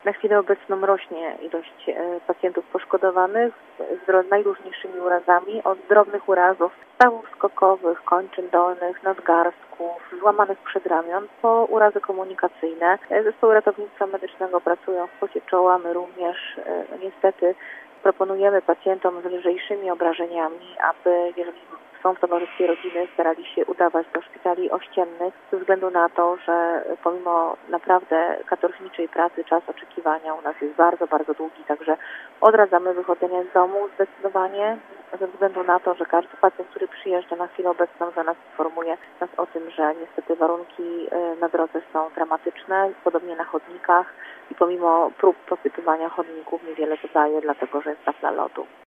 Na chwilę obecną rośnie ilość pacjentów poszkodowanych z najróżniejszymi urazami, od drobnych urazów stawów skokowych, kończyn dolnych, nadgarstków, złamanych przedramion, po urazy komunikacyjne. Zespoły ratownictwa medycznego pracują w pocie czoła, my również niestety proponujemy pacjentom z lżejszymi obrażeniami, aby jeżeli są w towarzystwie rodziny, starali się udawać do szpitali ościennych ze względu na to, że pomimo naprawdę katorżniczej pracy czas oczekiwania u nas jest bardzo, bardzo długi, także odradzamy wychodzenie z domu zdecydowanie ze względu na to, że każdy pacjent, który przyjeżdża na chwilę obecną za nas informuje nas o tym, że niestety warunki na drodze są dramatyczne, podobnie na chodnikach i pomimo prób posypywania chodników niewiele to daje, dlatego że jest tafla lodu.